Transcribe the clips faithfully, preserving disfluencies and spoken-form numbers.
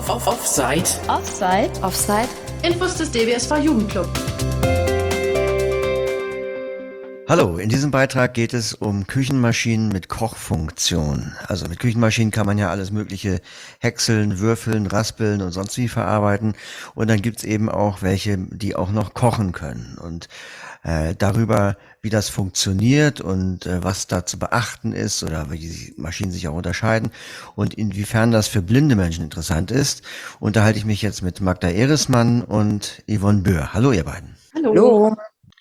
Offside. Offside. Offside. Infos des D B S V Jugendclub. Hallo, in diesem Beitrag geht es um Küchenmaschinen mit Kochfunktion. Also mit Küchenmaschinen kann man ja alles mögliche häckseln, würfeln, raspeln und sonst wie verarbeiten. Und dann gibt's eben auch welche, die auch noch kochen können. Und äh, darüber, wie das funktioniert und äh, was da zu beachten ist oder wie die Maschinen sich auch unterscheiden und inwiefern das für blinde Menschen interessant ist, unterhalte ich mich jetzt mit Magda Ehresmann und Yvonne Böhr. Hallo ihr beiden. Hallo. Hallo.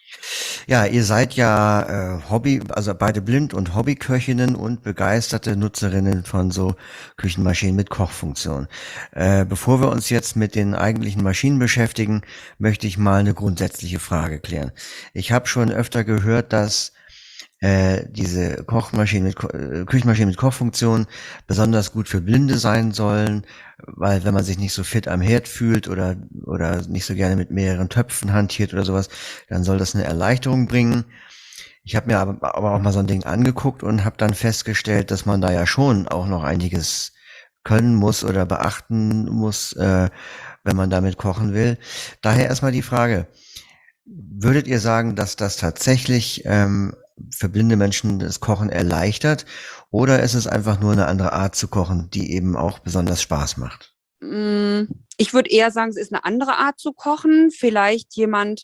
Ja, ihr seid ja äh, Hobby, also beide blind und Hobbyköchinnen und begeisterte Nutzerinnen von so Küchenmaschinen mit Kochfunktion. Äh, bevor wir uns jetzt mit den eigentlichen Maschinen beschäftigen, möchte ich mal eine grundsätzliche Frage klären. Ich habe schon öfter gehört, dass äh, diese Kochmaschinen mit äh, Küchenmaschinen mit Kochfunktion besonders gut für Blinde sein sollen, weil wenn man sich nicht so fit am Herd fühlt oder oder nicht so gerne mit mehreren Töpfen hantiert oder sowas, dann soll das eine Erleichterung bringen. Ich habe mir aber, aber auch mal so ein Ding angeguckt und habe dann festgestellt, dass man da ja schon auch noch einiges können muss oder beachten muss, äh, wenn man damit kochen will. Daher erstmal die Frage: Würdet ihr sagen, dass das tatsächlich ähm, für blinde Menschen das Kochen erleichtert, oder ist es einfach nur eine andere Art zu kochen, die eben auch besonders Spaß macht? Ich würde eher sagen, es ist eine andere Art zu kochen. Vielleicht jemand,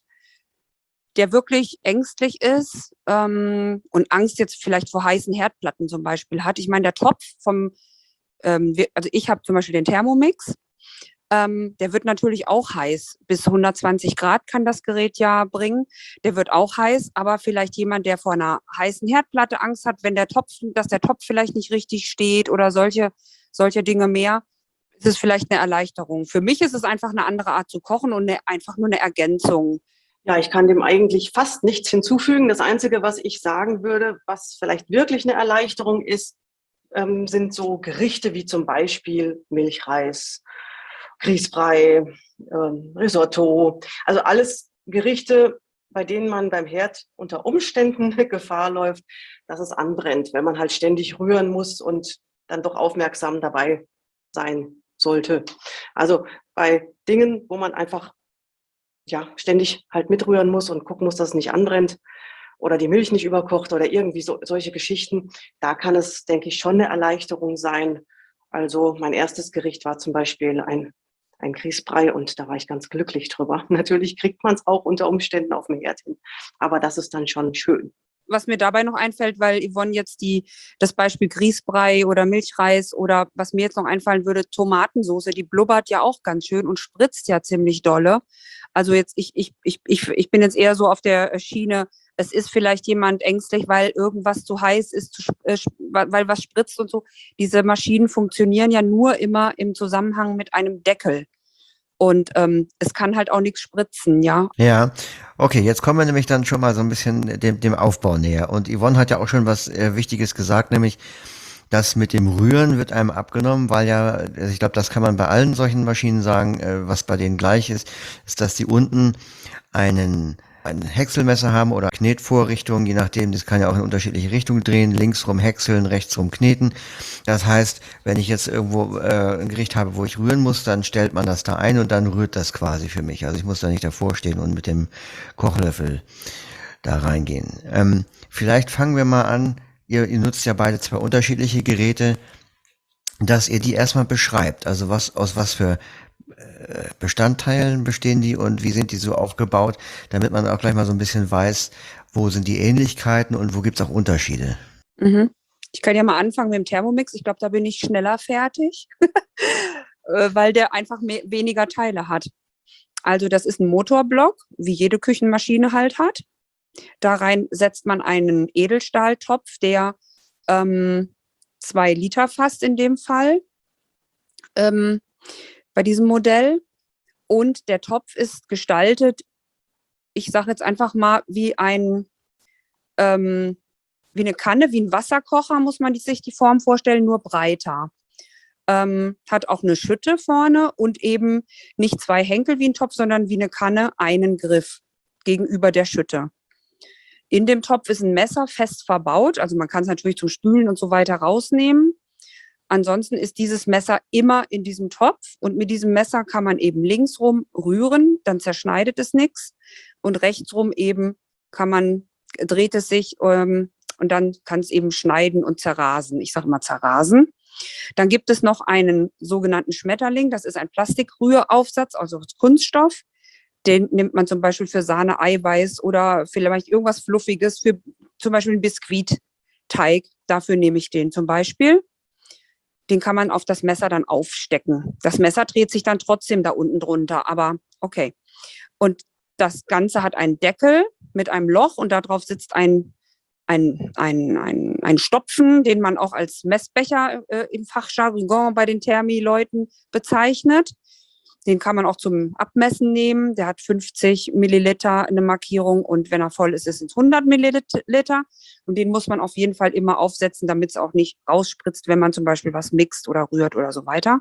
der wirklich ängstlich ist ähm, und Angst jetzt vielleicht vor heißen Herdplatten zum Beispiel hat. Ich meine, der Topf vom, ähm, also ich habe zum Beispiel den Thermomix. Ähm, der wird natürlich auch heiß. Bis hundertzwanzig Grad kann das Gerät ja bringen. Der wird auch heiß, aber vielleicht jemand, der vor einer heißen Herdplatte Angst hat, wenn der Topf, dass der Topf vielleicht nicht richtig steht oder solche, solche Dinge mehr, ist es vielleicht eine Erleichterung. Für mich ist es einfach eine andere Art zu kochen und eine, einfach nur eine Ergänzung. Ja, ich kann dem eigentlich fast nichts hinzufügen. Das Einzige, was ich sagen würde, was vielleicht wirklich eine Erleichterung ist, ähm, sind so Gerichte wie zum Beispiel Milchreis, Grießbrei, ähm, Risotto. Also alles Gerichte, bei denen man beim Herd unter Umständen Gefahr läuft, dass es anbrennt, wenn man halt ständig rühren muss und dann doch aufmerksam dabei sein sollte. Also bei Dingen, wo man einfach ja ständig halt mitrühren muss und gucken muss, dass es nicht anbrennt oder die Milch nicht überkocht oder irgendwie so, solche Geschichten, da kann es, denke ich, schon eine Erleichterung sein. Also mein erstes Gericht war zum Beispiel ein, ein Grießbrei und da war ich ganz glücklich drüber. Natürlich kriegt man es auch unter Umständen auf dem Herd hin, aber das ist dann schon schön. Was mir dabei noch einfällt, weil Yvonne jetzt die, das Beispiel Grießbrei oder Milchreis oder was mir jetzt noch einfallen würde, Tomatensoße, die blubbert ja auch ganz schön und spritzt ja ziemlich dolle. Also jetzt, ich, ich, ich, ich, ich bin jetzt eher so auf der Schiene, es ist vielleicht jemand ängstlich, weil irgendwas zu heiß ist, zu, äh, weil was spritzt und so. Diese Maschinen funktionieren ja nur immer im Zusammenhang mit einem Deckel. Und ähm, es kann halt auch nichts spritzen, ja. Ja, okay, jetzt kommen wir nämlich dann schon mal so ein bisschen dem, dem Aufbau näher. Und Yvonne hat ja auch schon was äh, Wichtiges gesagt, nämlich das mit dem Rühren wird einem abgenommen, weil ja, also ich glaube, das kann man bei allen solchen Maschinen sagen, äh, was bei denen gleich ist, ist, dass die unten einen ein Häckselmesser haben oder Knetvorrichtung, je nachdem, das kann ja auch in unterschiedliche Richtungen drehen, links rum häckseln, rechts rum kneten. Das heißt, wenn ich jetzt irgendwo äh, ein Gericht habe, wo ich rühren muss, dann stellt man das da ein und dann rührt das quasi für mich. Also ich muss da nicht davor stehen und mit dem Kochlöffel da reingehen. Ähm, vielleicht fangen wir mal an, ihr, ihr nutzt ja beide zwei unterschiedliche Geräte, dass ihr die erstmal beschreibt. Also was aus was für Bestandteilen bestehen die und wie sind die so aufgebaut, damit man auch gleich mal so ein bisschen weiß, wo sind die Ähnlichkeiten und wo gibt's auch Unterschiede. Mhm. Ich kann ja mal anfangen mit dem Thermomix. Ich glaube, da bin ich schneller fertig, weil der einfach mehr, weniger Teile hat. Also das ist ein Motorblock, wie jede Küchenmaschine halt hat. Da rein setzt man einen Edelstahltopf, der ähm, zwei Liter fasst in dem Fall. Ähm, bei diesem Modell. Und der Topf ist gestaltet, ich sage jetzt einfach mal, wie ein ähm, wie eine Kanne, wie ein Wasserkocher, muss man sich die Form vorstellen, nur breiter. Ähm, hat auch eine Schütte vorne und eben nicht zwei Henkel wie ein Topf, sondern wie eine Kanne einen Griff gegenüber der Schütte. In dem Topf ist ein Messer fest verbaut, also man kann es natürlich zum Spülen und so weiter rausnehmen. Ansonsten ist dieses Messer immer in diesem Topf und mit diesem Messer kann man eben linksrum rühren, dann zerschneidet es nichts und rechtsrum eben kann man, dreht es sich ähm, und dann kann es eben schneiden und zerrasen. Ich sage immer zerrasen. Dann gibt es noch einen sogenannten Schmetterling, das ist ein Plastikrühraufsatz, also aus Kunststoff. Den nimmt man zum Beispiel für Sahne, Eiweiß oder vielleicht irgendwas Fluffiges, für zum Beispiel einen Biskuitteig. Dafür nehme ich den zum Beispiel. Den kann man auf das Messer dann aufstecken. Das Messer dreht sich dann trotzdem da unten drunter, aber okay. Und das Ganze hat einen Deckel mit einem Loch und darauf sitzt ein, ein, ein, ein, ein Stopfen, den man auch als Messbecher äh, im Fachjargon bei den Thermi-Leuten bezeichnet. Den kann man auch zum Abmessen nehmen. Der hat fünfzig Milliliter eine Markierung und wenn er voll ist, ist es hundert Milliliter. Und den muss man auf jeden Fall immer aufsetzen, damit es auch nicht rausspritzt, wenn man zum Beispiel was mixt oder rührt oder so weiter.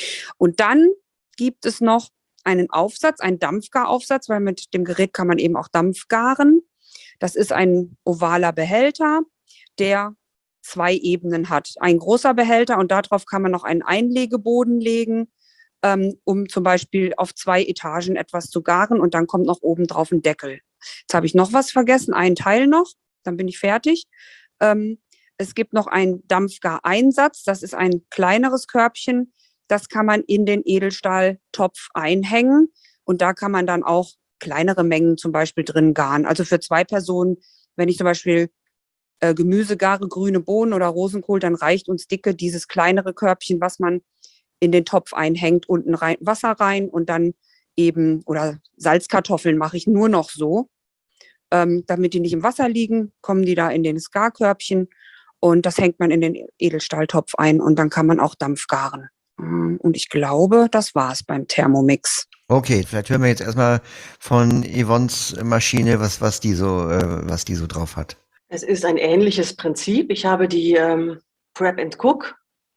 Und dann gibt es noch einen Aufsatz, einen Dampfgaraufsatz, weil mit dem Gerät kann man eben auch Dampf garen. Das ist ein ovaler Behälter, der zwei Ebenen hat. Ein großer Behälter und darauf kann man noch einen Einlegeboden legen, ähm, um zum Beispiel auf zwei Etagen etwas zu garen und dann kommt noch oben drauf ein Deckel. Jetzt habe ich noch was vergessen, einen Teil noch, dann bin ich fertig. Ähm, es gibt noch einen Dampfgareinsatz, das ist ein kleineres Körbchen, das kann man in den Edelstahltopf einhängen und da kann man dann auch kleinere Mengen zum Beispiel drin garen. Also für zwei Personen, wenn ich zum Beispiel äh, Gemüse gare, grüne Bohnen oder Rosenkohl, dann reicht uns dicke dieses kleinere Körbchen, was man in den Topf einhängt, unten rein, Wasser rein und dann eben, oder Salzkartoffeln mache ich nur noch so, ähm, damit die nicht im Wasser liegen, kommen die da in den Garkörbchen und das hängt man in den Edelstahltopf ein und dann kann man auch Dampf garen. Und ich glaube, das war's beim Thermomix. Okay, vielleicht hören wir jetzt erstmal von Yvonnes Maschine, was, was die so, äh, was die so drauf hat. Es ist ein ähnliches Prinzip. Ich habe die ähm, Prep and Cook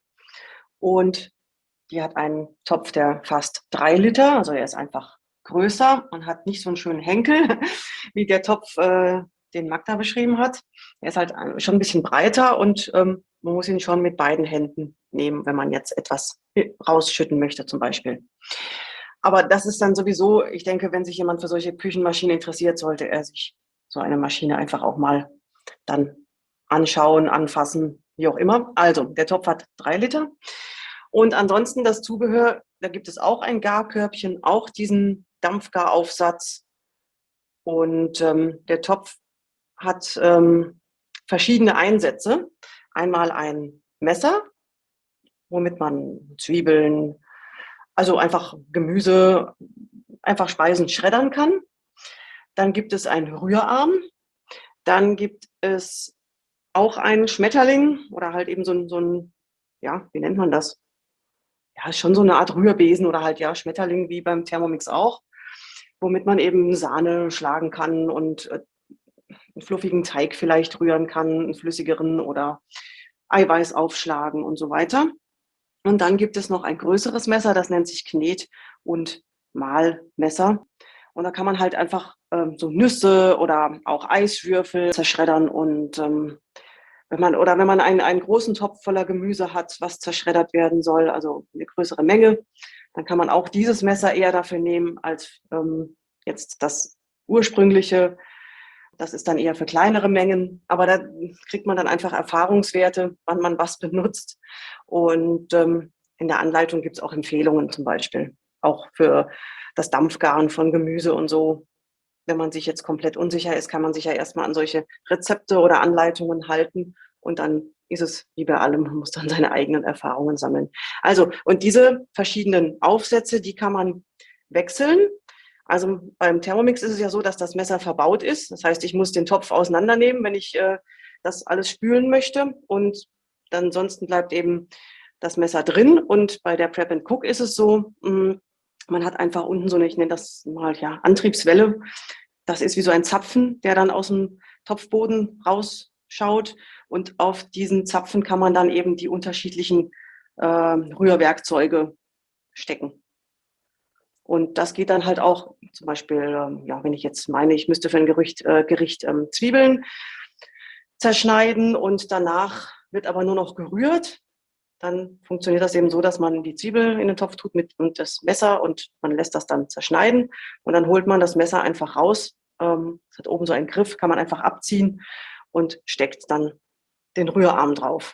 und die hat einen Topf, der fast drei Liter, also er ist einfach größer und hat nicht so einen schönen Henkel, wie der Topf, äh, den Magda beschrieben hat. Er ist halt schon ein bisschen breiter und ähm, man muss ihn schon mit beiden Händen nehmen, wenn man jetzt etwas rausschütten möchte zum Beispiel. Aber das ist dann sowieso, ich denke, wenn sich jemand für solche Küchenmaschinen interessiert, sollte er sich so eine Maschine einfach auch mal dann anschauen, anfassen, wie auch immer. Also, der Topf hat drei Liter. Und ansonsten das Zubehör, da gibt es auch ein Garkörbchen, auch diesen Dampfgaraufsatz. Und ähm, der Topf hat ähm, verschiedene Einsätze. Einmal ein Messer, womit man Zwiebeln, also einfach Gemüse, einfach Speisen schreddern kann. Dann gibt es einen Rührarm. Dann gibt es auch einen Schmetterling oder halt eben so ein, so ein, ja, wie nennt man das? Ja, ist schon so eine Art Rührbesen oder halt, ja, Schmetterling wie beim Thermomix auch, womit man eben Sahne schlagen kann und äh, einen fluffigen Teig vielleicht rühren kann, einen flüssigeren oder Eiweiß aufschlagen und so weiter. Und dann gibt es noch ein größeres Messer, das nennt sich Knet- und Mahlmesser. Und da kann man halt einfach ähm, so Nüsse oder auch Eiswürfel zerschreddern. Und ähm, wenn man oder wenn man einen, einen großen Topf voller Gemüse hat, was zerschreddert werden soll, also eine größere Menge, dann kann man auch dieses Messer eher dafür nehmen als ähm, jetzt das ursprüngliche. Das ist dann eher für kleinere Mengen, aber da kriegt man dann einfach Erfahrungswerte, wann man was benutzt. Und ähm, in der Anleitung gibt es auch Empfehlungen zum Beispiel, auch für das Dampfgaren von Gemüse und so. Wenn man sich jetzt komplett unsicher ist, kann man sich ja erstmal an solche Rezepte oder Anleitungen halten und dann ist es wie bei allem, man muss dann seine eigenen Erfahrungen sammeln. Also, und diese verschiedenen Aufsätze, die kann man wechseln. Also beim Thermomix ist es ja so, dass das Messer verbaut ist. Das heißt, ich muss den Topf auseinandernehmen, wenn ich äh, das alles spülen möchte. Und dann ansonsten bleibt eben das Messer drin. Und bei der Prep and Cook ist es so, mh, man hat einfach unten so eine, ich nenne das mal ja Antriebswelle. Das ist wie so ein Zapfen, der dann aus dem Topfboden rausschaut. Und auf diesen Zapfen kann man dann eben die unterschiedlichen äh, Rührwerkzeuge stecken. Und das geht dann halt auch, zum Beispiel, ähm, ja, wenn ich jetzt meine, ich müsste für ein Gericht, äh, Gericht ähm, Zwiebeln zerschneiden und danach wird aber nur noch gerührt, dann funktioniert das eben so, dass man die Zwiebel in den Topf tut mit und das Messer und man lässt das dann zerschneiden und dann holt man das Messer einfach raus. Ähm, es hat oben so einen Griff, kann man einfach abziehen und steckt dann den Rührarm drauf.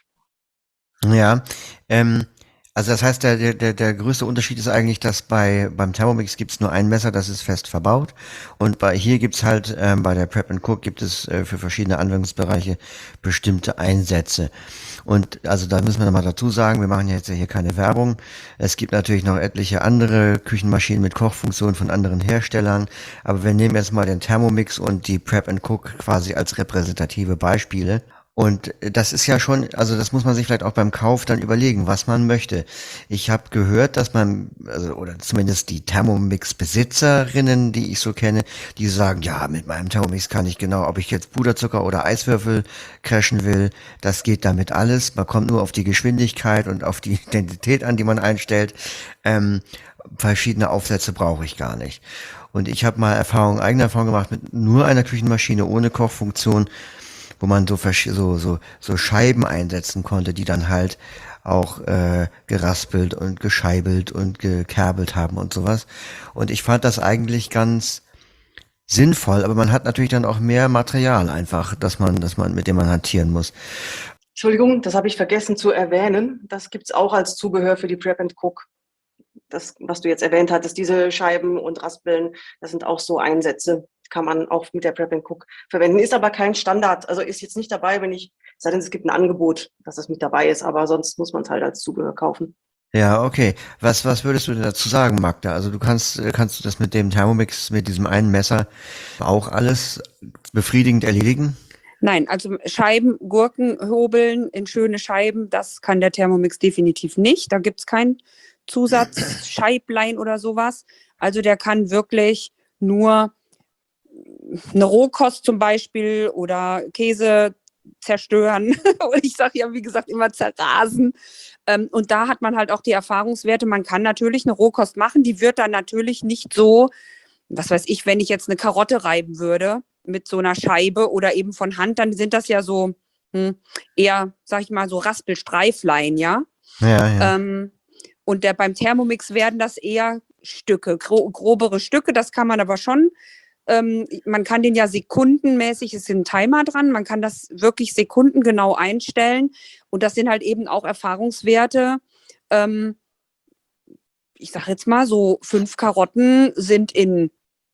Ja, ähm, also das heißt, der, der, der größte Unterschied ist eigentlich, dass bei beim Thermomix gibt's nur ein Messer, das ist fest verbaut. Und bei hier gibt's halt, ähm, bei der Prep and Cook gibt es äh, für verschiedene Anwendungsbereiche bestimmte Einsätze. Und also da müssen wir nochmal dazu sagen, wir machen jetzt hier keine Werbung. Es gibt natürlich noch etliche andere Küchenmaschinen mit Kochfunktionen von anderen Herstellern. Aber wir nehmen jetzt mal den Thermomix und die Prep and Cook quasi als repräsentative Beispiele. Und das ist ja schon, also das muss man sich vielleicht auch beim Kauf dann überlegen, was man möchte. Ich habe gehört, dass man, also oder zumindest die Thermomix-Besitzerinnen, die ich so kenne, die sagen, ja, mit meinem Thermomix kann ich genau, ob ich jetzt Puderzucker oder Eiswürfel crashen will, das geht damit alles. Man kommt nur auf die Geschwindigkeit und auf die Intensität an, die man einstellt. Ähm, verschiedene Aufsätze brauche ich gar nicht. Und ich habe mal Erfahrung, eigene Erfahrung gemacht mit nur einer Küchenmaschine ohne Kochfunktion, wo man so, versch- so, so, so Scheiben einsetzen konnte, die dann halt auch äh, geraspelt und gescheibelt und gekerbelt haben und sowas. Und ich fand das eigentlich ganz sinnvoll, aber man hat natürlich dann auch mehr Material einfach, dass man, dass man, mit dem man hantieren muss. Entschuldigung, das habe ich vergessen zu erwähnen. Das gibt's auch als Zubehör für die Prep and Cook. Das, was du jetzt erwähnt hattest, diese Scheiben und Raspeln, das sind auch so Einsätze, kann man auch mit der Prep and Cook verwenden. Ist aber kein Standard, also ist jetzt nicht dabei, wenn ich, sei denn es gibt ein Angebot, dass das mit dabei ist, aber sonst muss man es halt als Zubehör kaufen. Ja, okay. Was, was würdest du denn dazu sagen, Magda? Also du kannst, äh, kannst du das mit dem Thermomix, mit diesem einen Messer auch alles befriedigend erledigen? Nein, also Scheiben, Gurken hobeln in schöne Scheiben, das kann der Thermomix definitiv nicht. Da gibt's kein Zusatzscheiblein oder sowas. Also der kann wirklich nur eine Rohkost zum Beispiel oder Käse zerstören. Ich sage ja, wie gesagt, immer zerrasen. Ähm, und da hat man halt auch die Erfahrungswerte. Man kann natürlich eine Rohkost machen, die wird dann natürlich nicht so, was weiß ich, wenn ich jetzt eine Karotte reiben würde mit so einer Scheibe oder eben von Hand, dann sind das ja so hm, eher, sag ich mal, so Raspelstreiflein, ja. Ja, ja. Ähm, und der, beim Thermomix werden das eher Stücke, gro grobere Stücke, das kann man aber schon. Ähm, man kann den ja sekundenmäßig, es ist ein Timer dran, man kann das wirklich sekundengenau einstellen. Und das sind halt eben auch Erfahrungswerte. Ähm, ich sage jetzt mal, so fünf Karotten sind in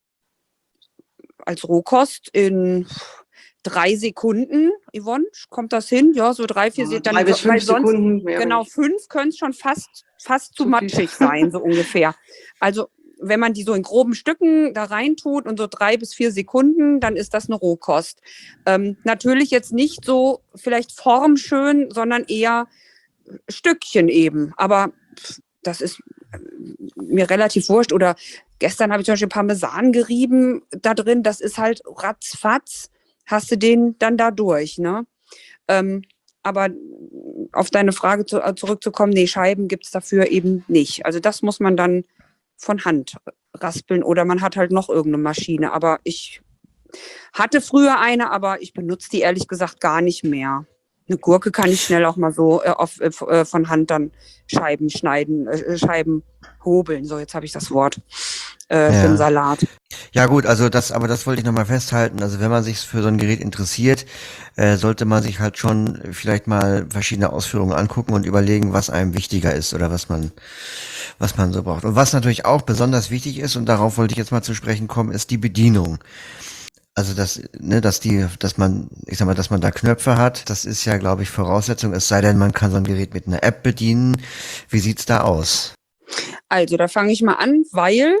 als Rohkost in drei Sekunden. Yvonne, kommt das hin? Ja, so drei, vier Ja, Sekunden. drei bis fünf weil sonst, Sekunden mehr. genau, wenn ich- fünf können es schon fast, fast zu Zu viel. matschig sein, so ungefähr. Also wenn man die so in groben Stücken da reintut und so drei bis vier Sekunden, dann ist das eine Rohkost. Ähm, natürlich jetzt nicht so vielleicht formschön, sondern eher Stückchen eben. Aber pff, das ist äh, mir relativ wurscht. Oder gestern habe ich zum Beispiel Parmesan gerieben da drin. Das ist halt ratzfatz, hast du den dann da durch, ne? Ähm, aber auf deine Frage zu, äh, zurückzukommen, nee, Scheiben gibt es dafür eben nicht. Also das muss man dann von Hand raspeln oder man hat halt noch irgendeine Maschine. Aber ich hatte früher eine, aber ich benutze die ehrlich gesagt gar nicht mehr. Eine Gurke kann ich schnell auch mal so äh, auf, äh, von Hand dann Scheiben schneiden, äh, Scheiben hobeln. So, jetzt habe ich das Wort äh, Ja. für den Salat. Ja gut, also das, aber das wollte ich nochmal festhalten. Also wenn man sich für so ein Gerät interessiert, äh, sollte man sich halt schon vielleicht mal verschiedene Ausführungen angucken und überlegen, was einem wichtiger ist oder was man, was man so braucht. Und was natürlich auch besonders wichtig ist, und darauf wollte ich jetzt mal zu sprechen kommen, ist die Bedienung. Also das, ne, dass die, dass man, ich sag mal, dass man da Knöpfe hat, das ist ja, glaube ich, Voraussetzung. Es sei denn, man kann so ein Gerät mit einer App bedienen. Wie sieht's da aus? Also, da fange ich mal an, weil,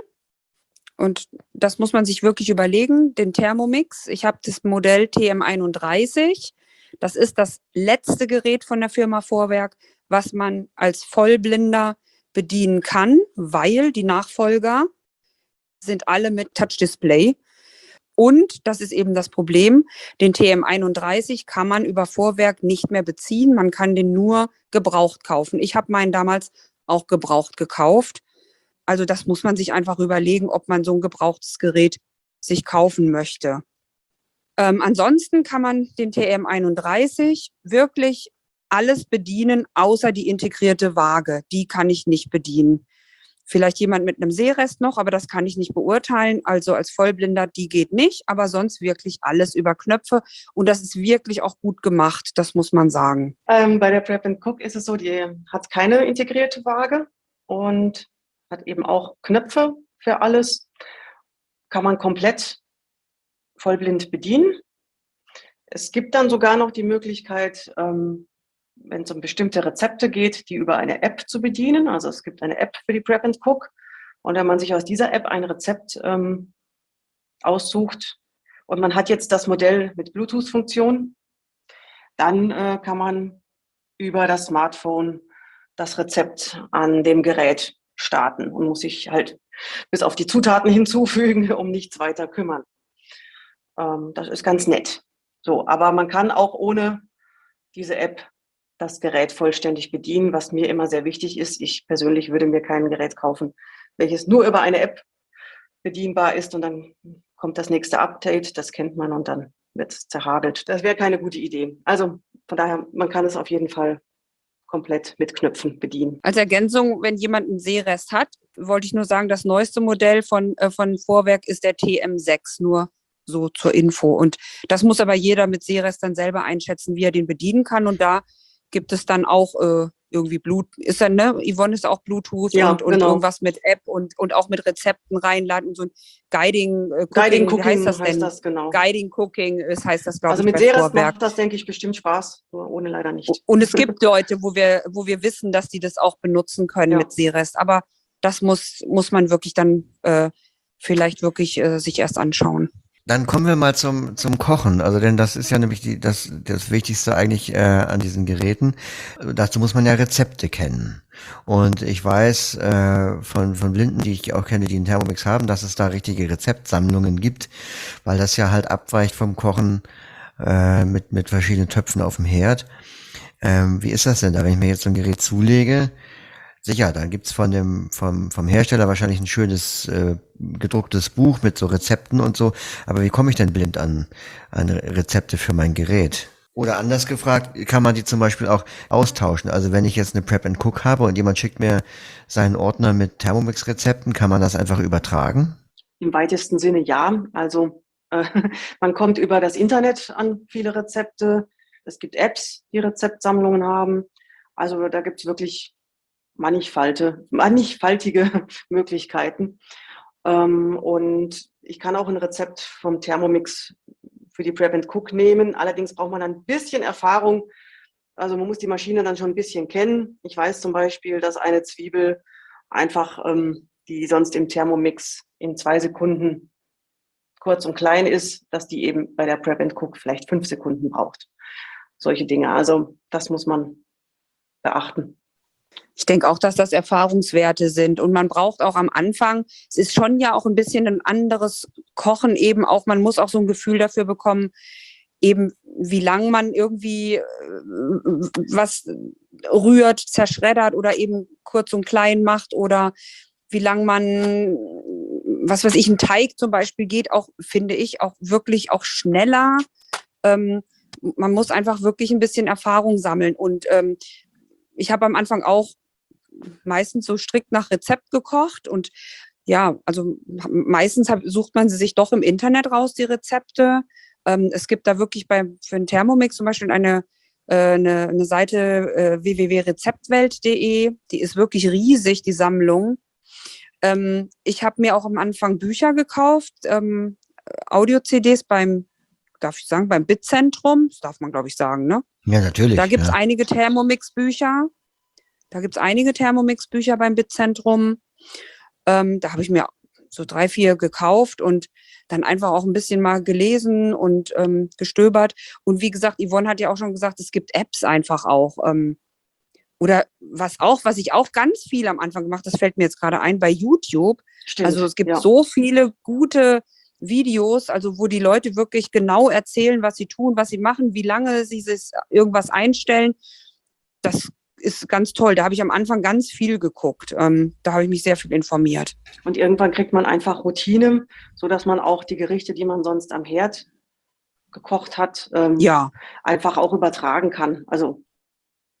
und das muss man sich wirklich überlegen, den Thermomix, ich habe das Modell T M einunddreißig, das ist das letzte Gerät von der Firma Vorwerk, was man als Vollblinder bedienen kann, weil die Nachfolger sind alle mit Touch-Display. Und, das ist eben das Problem, den T M einunddreißig kann man über Vorwerk nicht mehr beziehen, man kann den nur gebraucht kaufen. Ich habe meinen damals auch gebraucht gekauft. Also das muss man sich einfach überlegen, ob man so ein gebrauchtes Gerät sich kaufen möchte. Ähm, ansonsten kann man den T M einunddreißig wirklich alles bedienen, außer die integrierte Waage. Die kann ich nicht bedienen. Vielleicht jemand mit einem Sehrest noch, aber das kann ich nicht beurteilen. Also als Vollblinder, die geht nicht, aber sonst wirklich alles über Knöpfe. Und das ist wirklich auch gut gemacht, das muss man sagen. Ähm, bei der Prep and Cook ist es so, die hat keine integrierte Waage und hat eben auch Knöpfe für alles. Kann man komplett vollblind bedienen. Es gibt dann sogar noch die Möglichkeit, ähm, wenn es um bestimmte Rezepte geht, die über eine App zu bedienen. Also es gibt eine App für die Prep and Cook. Und wenn man sich aus dieser App ein Rezept ähm, aussucht und man hat jetzt das Modell mit Bluetooth-Funktion, dann äh, kann man über das Smartphone das Rezept an dem Gerät starten und muss sich halt bis auf die Zutaten hinzufügen, um nichts weiter kümmern. Ähm, das ist ganz nett. So, aber man kann auch ohne diese App das Gerät vollständig bedienen, was mir immer sehr wichtig ist. Ich persönlich würde mir kein Gerät kaufen, welches nur über eine App bedienbar ist und dann kommt das nächste Update, das kennt man und dann wird es zerhagelt. Das wäre keine gute Idee. Also von daher, man kann es auf jeden Fall komplett mit Knöpfen bedienen. Als Ergänzung, wenn jemand einen Sehrest hat, wollte ich nur sagen, das neueste Modell von, äh, von Vorwerk ist der T M sechs, nur so zur Info. Und das muss aber jeder mit Sehrest dann selber einschätzen, wie er den bedienen kann. Und da gibt es dann auch äh, irgendwie Blut, ist dann, ne, Yvonne ist auch Bluetooth Ja, und, und genau. irgendwas mit App und, und auch mit Rezepten reinladen, so ein Guiding äh, Cooking, Guiding wie Cooking heißt das heißt denn? das, genau. Guiding Cooking ist, heißt das, glaube Also ich, mit bei Sehrest Vorwerk. macht das, denke ich, bestimmt Spaß, nur ohne leider nicht. Und es gibt Leute, wo wir, wo wir wissen, dass die das auch benutzen können Ja. mit Sehrest. Aber das muss, muss man wirklich dann äh, vielleicht wirklich äh, sich erst anschauen. Dann kommen wir mal zum zum Kochen, also denn das ist ja nämlich die, das das Wichtigste eigentlich äh, an diesen Geräten. Dazu muss man ja Rezepte kennen. Und ich weiß äh, von von Blinden, die ich auch kenne, die einen Thermomix haben, dass es da richtige Rezeptsammlungen gibt, weil das ja halt abweicht vom Kochen äh, mit mit verschiedenen Töpfen auf dem Herd. Ähm, wie ist das denn da, wenn ich mir jetzt so ein Gerät zulege? Sicher, dann gibt's von dem vom vom Hersteller wahrscheinlich ein schönes äh, gedrucktes Buch mit so Rezepten und so. Aber wie komme ich denn blind an an Rezepte für mein Gerät? Oder anders gefragt, kann man die zum Beispiel auch austauschen? Also wenn ich jetzt eine Prep and Cook habe und jemand schickt mir seinen Ordner mit Thermomix-Rezepten, kann man das einfach übertragen? Im weitesten Sinne ja. Also äh, man kommt über das Internet an viele Rezepte. Es gibt Apps, die Rezeptsammlungen haben. Also da gibt's wirklich mannigfalte, mannigfaltige Möglichkeiten. Ähm, und ich kann auch ein Rezept vom Thermomix für die Prep and Cook nehmen. Allerdings braucht man ein bisschen Erfahrung. Also man muss die Maschine dann schon ein bisschen kennen. Ich weiß zum Beispiel, dass eine Zwiebel einfach, ähm, die sonst im Thermomix in zwei Sekunden kurz und klein ist, dass die eben bei der Prep and Cook vielleicht fünf Sekunden braucht. Solche Dinge. Also das muss man beachten. Ich denke auch, dass das Erfahrungswerte sind. Und man braucht auch am Anfang, es ist schon ja auch ein bisschen ein anderes Kochen eben auch, man muss auch so ein Gefühl dafür bekommen, eben wie lang man irgendwie äh, was rührt, zerschreddert oder eben kurz und klein macht oder wie lang man, was weiß ich, ein Teig zum Beispiel geht auch, finde ich, auch wirklich auch schneller. Ähm, man muss einfach wirklich ein bisschen Erfahrung sammeln und ähm, ich habe am Anfang auch meistens so strikt nach Rezept gekocht und ja, also meistens hab, sucht man sie sich doch im Internet raus, die Rezepte. Ähm, es gibt da wirklich bei, für einen Thermomix zum Beispiel eine, äh, eine, eine Seite äh, w w w punkt rezeptwelt punkt de, die ist wirklich riesig, die Sammlung. Ähm, ich habe mir auch am Anfang Bücher gekauft, ähm, Audio-C Ds beim, darf ich sagen, beim Bitzentrum, das darf man glaube ich sagen, ne? Ja, natürlich. Da gibt's ja. einige Thermomix-Bücher. Da gibt's einige Thermomix-Bücher beim Bitzentrum. Ähm, da habe ich mir so drei, vier gekauft und dann einfach auch ein bisschen mal gelesen und ähm, gestöbert. Und wie gesagt, Yvonne hat ja auch schon gesagt, es gibt Apps einfach auch. Ähm, oder was auch, was ich auch ganz viel am Anfang gemacht, das fällt mir jetzt gerade ein, bei YouTube. Stimmt, Also es gibt ja. so viele gute Videos, also wo die Leute wirklich genau erzählen, was sie tun, was sie machen, wie lange sie sich irgendwas einstellen. Das ist ganz toll. Da habe ich am Anfang ganz viel geguckt. Ähm, da habe ich mich sehr viel informiert. Und irgendwann kriegt man einfach Routine, so dass man auch die Gerichte, die man sonst am Herd gekocht hat, ähm, Ja, einfach auch übertragen kann. Also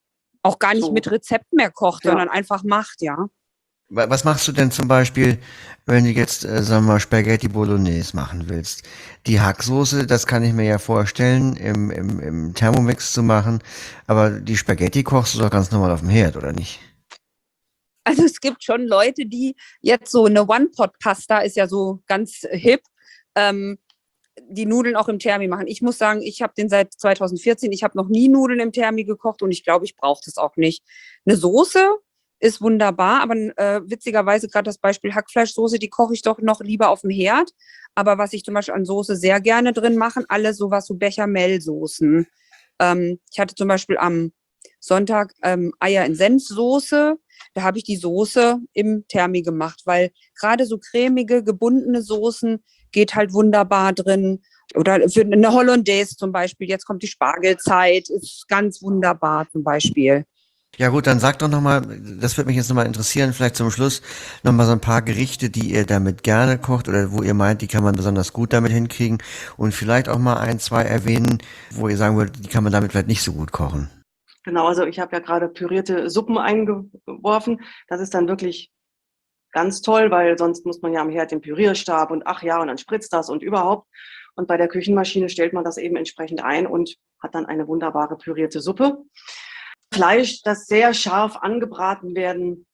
Auch gar nicht So. mit Rezept mehr kocht, Ja. sondern einfach macht, ja. Wa- Was machst du denn zum Beispiel, wenn du jetzt, äh, sagen wir mal, Spaghetti Bolognese machen willst? Die Hacksoße, das kann ich mir ja vorstellen, im, im, im Thermomix zu machen, aber die Spaghetti kochst du doch ganz normal auf dem Herd, oder nicht? Also es gibt schon Leute, die jetzt so eine One-Pot-Pasta ist ja so ganz hip, ähm, die Nudeln auch im Thermi machen. Ich muss sagen, ich habe den seit zwanzig vierzehn, ich habe noch nie Nudeln im Thermi gekocht und ich glaube, ich brauche das auch nicht. Eine Soße ist wunderbar, aber äh, witzigerweise gerade das Beispiel Hackfleischsoße, die koche ich doch noch lieber auf dem Herd. Aber was ich zum Beispiel an Soße sehr gerne drin mache, alle sowas so Bechamelsoßen. Ähm, ich hatte zum Beispiel am Sonntag ähm, Eier in Senfsoße. Da habe ich die Soße im Thermi gemacht, weil gerade so cremige, gebundene Soßen geht halt wunderbar drin. Oder für eine Hollandaise zum Beispiel. Jetzt kommt die Spargelzeit, ist ganz wunderbar zum Beispiel. Ja gut, dann sag doch nochmal, das würde mich jetzt nochmal interessieren, vielleicht zum Schluss nochmal so ein paar Gerichte, die ihr damit gerne kocht oder wo ihr meint, die kann man besonders gut damit hinkriegen und vielleicht auch mal ein, zwei erwähnen, wo ihr sagen würdet, die kann man damit vielleicht nicht so gut kochen. Genau, also ich habe ja gerade pürierte Suppen eingeworfen. Das ist dann wirklich ganz toll, weil sonst muss man ja am Herd den Pürierstab und ach ja, und dann spritzt das und überhaupt. Und bei der Küchenmaschine stellt man das eben entsprechend ein und hat dann eine wunderbare pürierte Suppe. Fleisch, das sehr scharf angebraten werden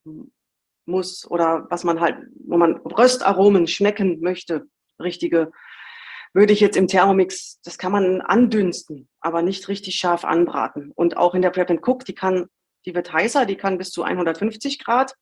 muss oder was man halt, wo man Röstaromen schmecken möchte, richtige, würde ich jetzt im Thermomix, das kann man andünsten, aber nicht richtig scharf anbraten. Und auch in der Prep and Cook, die kann, die wird heißer, die kann bis zu hundertfünfzig Grad.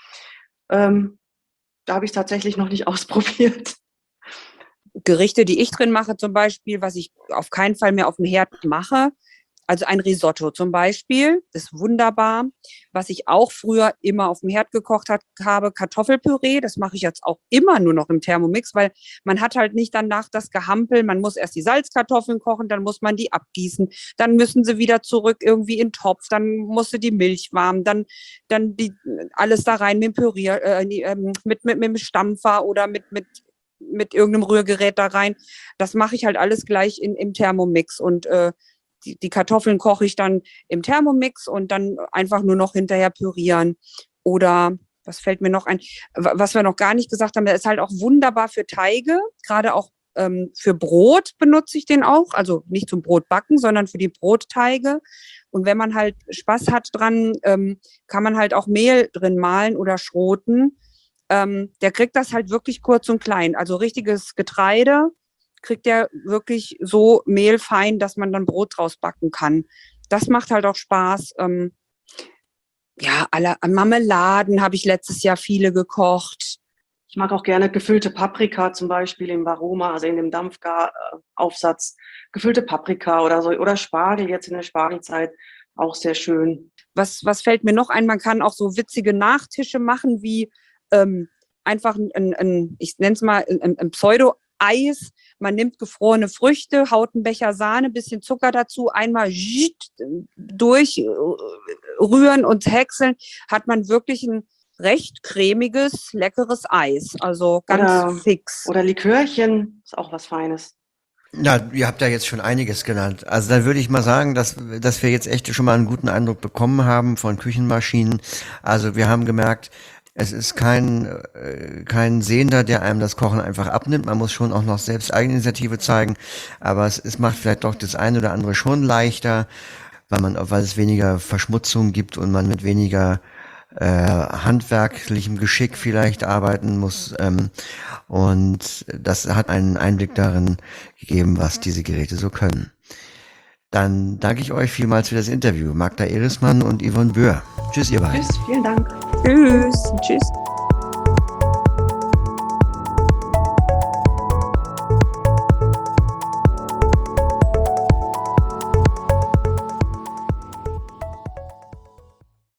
Ähm, da habe ich tatsächlich noch nicht ausprobiert. Gerichte, die ich drin mache zum Beispiel, was ich auf keinen Fall mehr auf dem Herd mache, also ein Risotto zum Beispiel, ist wunderbar. Was ich auch früher immer auf dem Herd gekocht hat, habe, Kartoffelpüree. Das mache ich jetzt auch immer nur noch im Thermomix, weil man hat halt nicht danach das Gehampel. Man muss erst die Salzkartoffeln kochen, dann muss man die abgießen. Dann müssen sie wieder zurück irgendwie in den Topf. Dann musste die Milch warm. Dann, dann die, alles da rein mit dem Pürier, äh, mit, mit, mit dem Stampfer oder mit, mit, mit irgendeinem Rührgerät da rein. Das mache ich halt alles gleich in, im Thermomix und äh, Die, die Kartoffeln koche ich dann im Thermomix und dann einfach nur noch hinterher pürieren. Oder was fällt mir noch ein? Was wir noch gar nicht gesagt haben, der ist halt auch wunderbar für Teige, gerade auch ähm, für Brot benutze ich den auch. Also nicht zum Brotbacken, sondern für die Brotteige. Und wenn man halt Spaß hat dran, ähm, kann man halt auch Mehl drin mahlen oder schroten. Ähm, der kriegt das halt wirklich kurz und klein. Also richtiges Getreide kriegt er wirklich so mehlfein, dass man dann Brot draus backen kann. Das macht halt auch Spaß. Ähm, ja, alle Marmeladen habe ich letztes Jahr viele gekocht. Ich mag auch gerne gefüllte Paprika zum Beispiel im Varoma, also in dem Dampfaufsatz. Gefüllte Paprika oder so, oder Spargel jetzt in der Spargelzeit, auch sehr schön. Was, was fällt mir noch ein? Man kann auch so witzige Nachtische machen, wie ähm, einfach ein, ein, ein ich nenne es mal ein, ein Pseudo-Eis. Man nimmt gefrorene Früchte, haut einen Becher Sahne, bisschen Zucker dazu, einmal durchrühren und häckseln, hat man wirklich ein recht cremiges, leckeres Eis. Also ganz oder, fix. Oder Likörchen, ist auch was Feines. Ja, ihr habt ja jetzt schon einiges genannt. Also dann würde ich mal sagen, dass, dass wir jetzt echt schon mal einen guten Eindruck bekommen haben von Küchenmaschinen. Also wir haben gemerkt, es ist kein, äh, kein Sehender, der einem das Kochen einfach abnimmt. Man muss schon auch noch selbst Eigeninitiative zeigen. Aber es, es macht vielleicht doch das eine oder andere schon leichter, weil man, weil es weniger Verschmutzung gibt und man mit weniger äh, handwerklichem Geschick vielleicht arbeiten muss. Ähm, und das hat einen Einblick darin gegeben, was diese Geräte so können. Dann danke ich euch vielmals für das Interview. Magda Erismann und Yvonne Böhr. Tschüss, ihr beiden. Tschüss, vielen Dank. Tschüss. Tschüss.